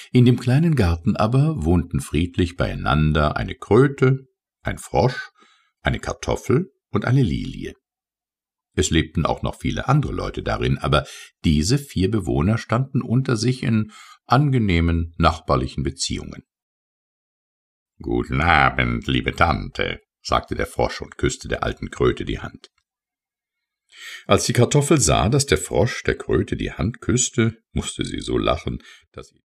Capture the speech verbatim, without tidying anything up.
In dem kleinen Garten aber wohnten friedlich beieinander eine Kröte, ein Frosch, eine Kartoffel und eine Lilie. Es lebten auch noch viele andere Leute darin, aber diese vier Bewohner standen unter sich in angenehmen nachbarlichen Beziehungen. »Guten Abend, liebe Tante«, sagte der Frosch und küsste der alten Kröte die Hand. Als die Kartoffel sah, dass der Frosch der Kröte die Hand küsste, musste sie so lachen, dass sie